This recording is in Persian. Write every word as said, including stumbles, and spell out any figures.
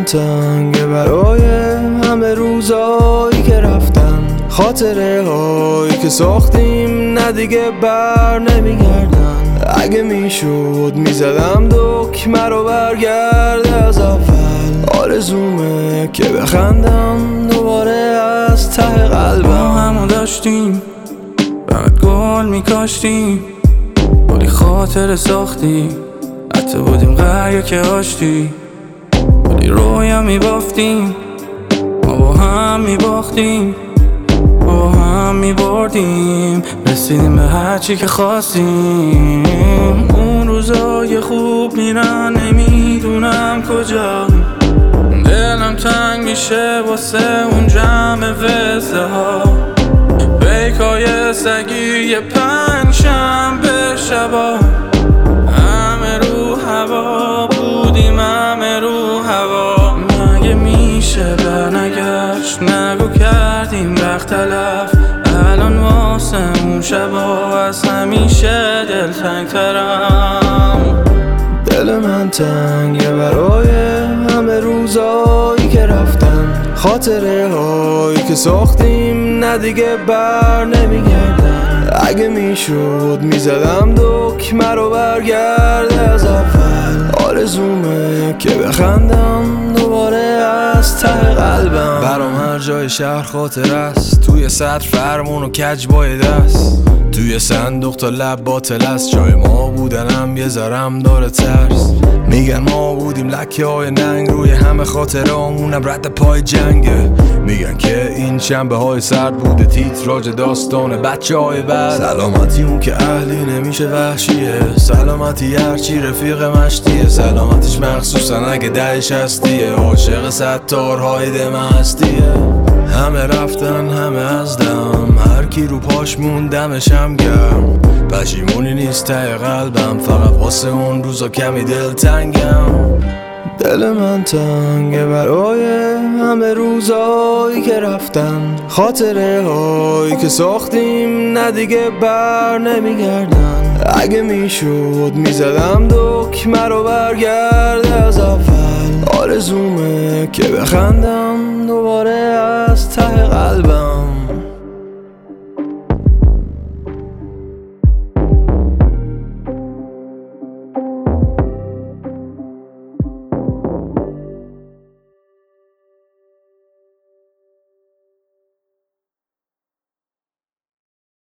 تنگه برای همه روزایی که رفتن، خاطره هایی که ساختیم نه دیگه بر نمیگردن. اگه میشد میزدم دکمه رو برگرده از اول، آرزومه که بخندم دوباره از ته قلبم. ما همو داشتیم فقط گل میکاشتیم، ولی خاطره ساختی، حتی بودیم قریه که آشتی، ولی رویا میبافتیم، ما با هم میباختیم، با هم میبردیم، رسیدیم به هرچی که خواستیم. اون روزای خوب میرن نمیدونم کجا، دلم تنگ میشه واسه اون جمع وزه ها، بیکای سگی یه پنج شنبه شبا، همه رو هوا بودیم، همه رو هوا. مگه میشه برنگشت، نگو کردیم وقت تلف، الان واسه اون شبا از همیشه دلتنگ ترم. دل من تنگه برای همه روزایی که رفتن، خاطره هایی که ساختیم نه دیگه بر نمیگردن. اگه میشد میزدم دکمه رو برگرده از اول، آرزومه که بخندم دوباره از ته قلبم. برام هر جای شهر خاطر است، توی سطر فرمون و کج بای دست، توی صندوق تا لب باطل است، جای ما بودنم یه ذرم داره ترس. میگن ما بودیم لکه های ننگ روی همه خاطره همونم رد پای جنگه، میگن که این شنبه های سرد بوده تیتراژ داستان بچه های بعد. سلامتی اون که اهلی نمیشه وحشیه، سلامتی هرچی رفیق مشتیه، سلامتیش مخصوصا اگه دهش هستیه، عاشق ستارهای دم هستیه. همه رفتن همه از دم، هر کی رو پاش موندمشم گرم، پشیمونی نیست ته قلبم، فقط واسه اون روزا کمی دل تنگم. دل من تنگه برای همه روزایی که رفتن، خاطره هایی که ساختیم نه دیگه بر نمیگردن. اگه میشد میزدم دکمه رو برگرده از اول، آرزومه که بخندم دوباره